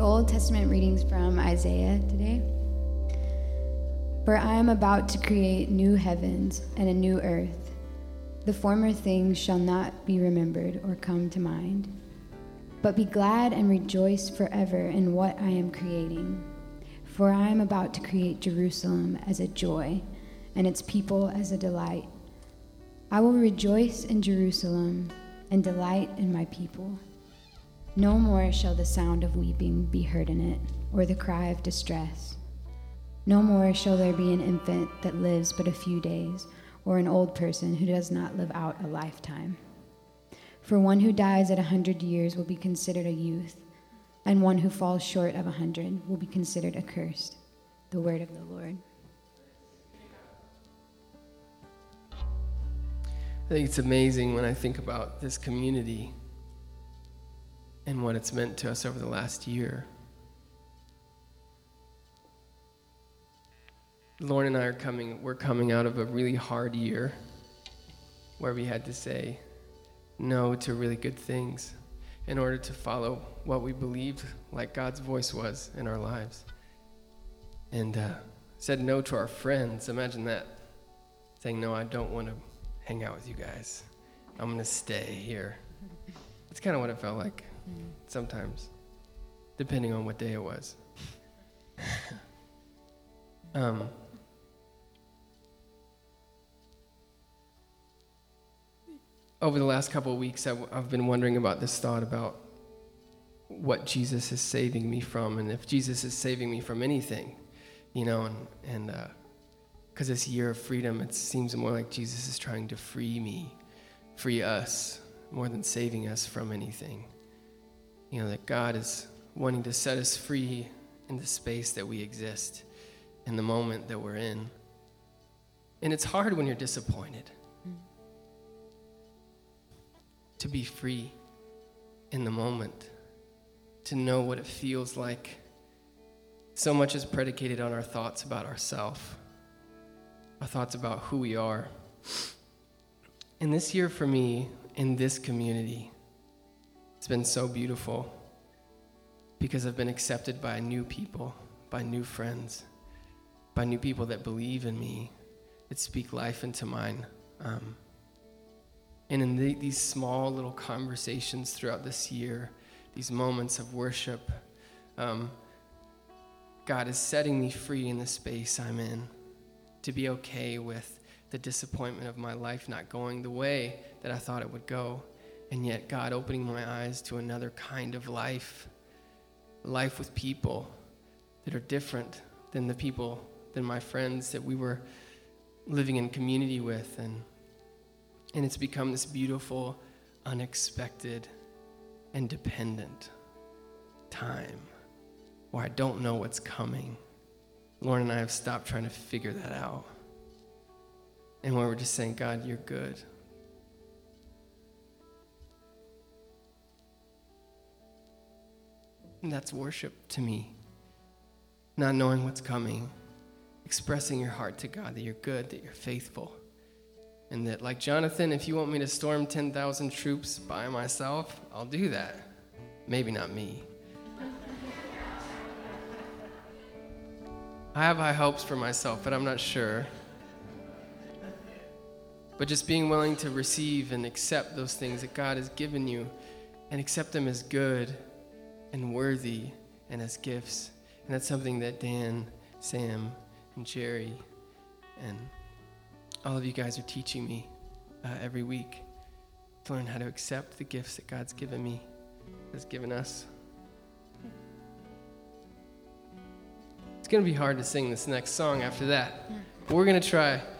Old Testament readings from Isaiah today. For I am about to create new heavens and a new earth. The former things shall not be remembered or come to mind. But be glad and rejoice forever in what I am creating. For I am about to create Jerusalem as a joy, and its people as a delight. I will rejoice in Jerusalem and delight in my people. No more shall the sound of weeping be heard in it, or the cry of distress. No more shall there be an infant that lives but a few days, or an old person who does not live out a lifetime. For one who dies at 100 years will be considered a youth, and one who falls short of 100 will be considered accursed. The word of the Lord. I think it's amazing when I think about this community and what it's meant to us over the last year. Lauren and I we're coming out of a really hard year where we had to say no to really good things in order to follow what we believed like God's voice was in our lives. And said no to our friends. Imagine that. Saying, no, I don't want to hang out with you guys. I'm going to stay here. It's kind of what it felt like sometimes, depending on what day it was. Over the last couple of weeks, I've been wondering about this thought about what Jesus is saving me from, and if Jesus is saving me from anything, and because this year of freedom, it seems more like Jesus is trying to free us, more than saving us from anything. That God is wanting to set us free in the space that we exist, in the moment that we're in. And it's hard when you're disappointed to be free in the moment, to know what it feels like. So much is predicated on our thoughts about ourselves, our thoughts about who we are. And this year for me, in this community, it's been so beautiful because I've been accepted by new people, by new friends, by new people that believe in me, that speak life into mine. And in these small little conversations throughout this year, these moments of worship, God is setting me free in the space I'm in, to be okay with the disappointment of my life not going the way that I thought it would go, and yet God opening my eyes to another kind of life with people that are different than than my friends that we were living in community with, and it's become this beautiful, unexpected, and dependent time where I don't know what's coming. Lauren and I have stopped trying to figure that out. And where we're just saying, God, you're good. And that's worship to me. Not knowing what's coming, expressing your heart to God, that you're good, that you're faithful. And that, like Jonathan, if you want me to storm 10,000 troops by myself, I'll do that. Maybe not me. I have high hopes for myself, but I'm not sure. But just being willing to receive and accept those things that God has given you and accept them as good and worthy and as gifts. And that's something that Dan, Sam, and Jerry and all of you guys are teaching me every week to learn how to accept the gifts that God's given me, has given us. It's going to be hard to sing this next song after that, but we're going to try.